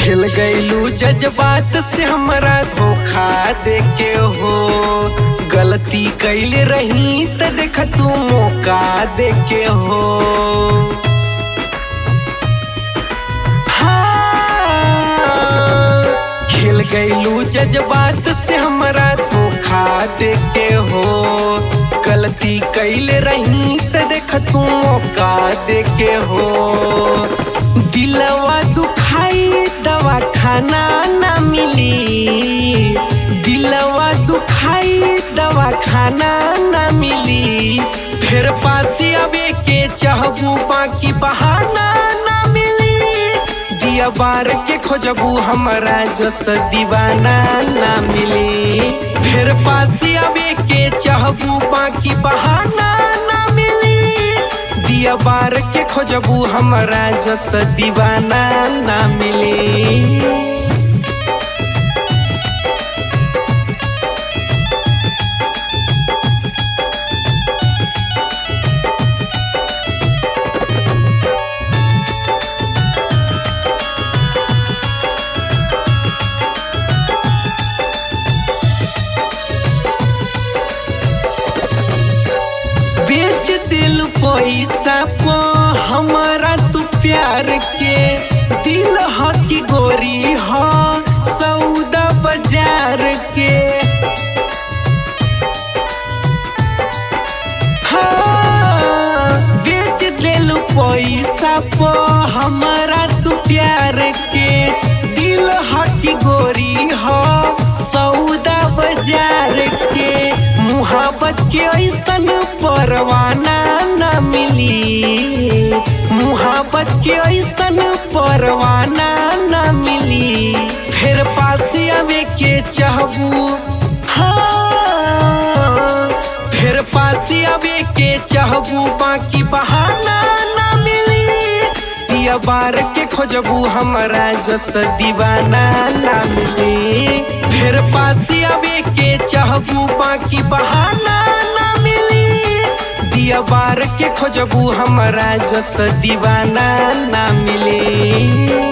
खेल गईलू जज्बात से हमरा धोखा देके हो। गलती कैले रही त देख तू मौका देके हो। खेल गईलू जज्बात से हमरा धोखा देके हो। गलती कैले रही त देख तू मौका देके हो। दिलवा दुखाई दवा खाना ना मिली। दिलवा दुखाई दवा खाना ना मिली। फिर पासी आवे के चाहबू बाकी बहाना ना मिली। दिया बार के खोजबू हमरा जस दीवाना ना मिली। फिर पासी आवे के चाहबू बाकी बहाना ना मिली। दिया बार के खोजबू हमरा जस दीवाना ना मिली। बेच दिल पैसा पो हमारा तू प्यार के। दिल हकी गोरी हो सौदा बाजार के। हाँ बेच दिल पैसा पो हमारा तू प्यार के। दिल हकी गोरी हो सौदा बाजार के। मुहब्बत के ऐसन परवाना ना मिली। मुहब्बत के ऐसन परवाना ना मिली। फिर पासी आवे के चाहबू। हाँ फिर पासी आवे के चाहबू बाकी बहाना ना मिली। दिया बार के खोजबू हमरा जस दीवाना ना मिली। फिर पासी आवे के चाहबू बाकी बहाना ना मिली। दिया बार के खोजबू हमरा जस दीवाना ना मिली।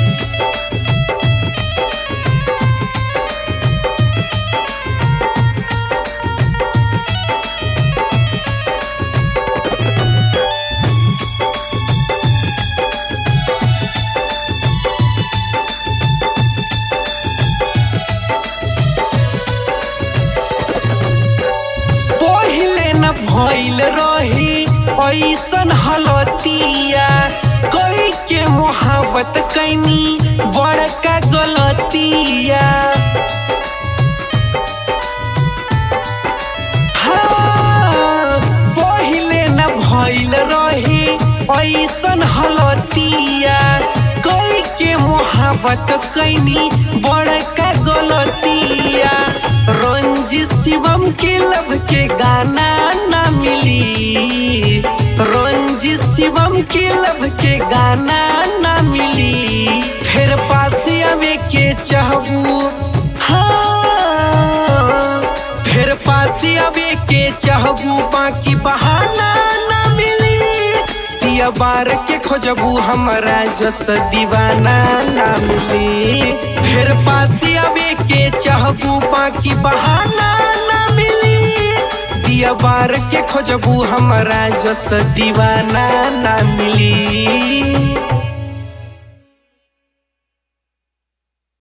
भइल रही ऐसन हलतिया। कोई के मोहब्बत कैनी बड़का गलतिया। हाँ पहिले न भइल रही ऐसन हलतिया। कोई के मोहब्बत कैनी बड़का गलतिया। रंजित शिवम के लब के गाना ना मिली। रंजित शिवम के लब के गाना ना मिली। फिर पासी आवे के चाहबू। हाँ फिर पासी आवे के चाहबू बाकी बहाना ना मिली। दिया बार के खोजबू हमरा जस दीवाना ना मिली। फिर पासी आवे के चाहबू बाकी बहाना ना मिली। दिया बार के खोजबू हमरा जस दीवाना ना मिली।